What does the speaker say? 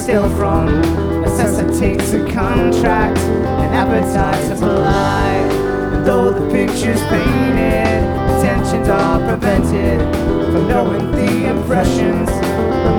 still from necessitates a contract, an appetite to fly. And though the picture's painted, attentions are prevented from knowing the impressions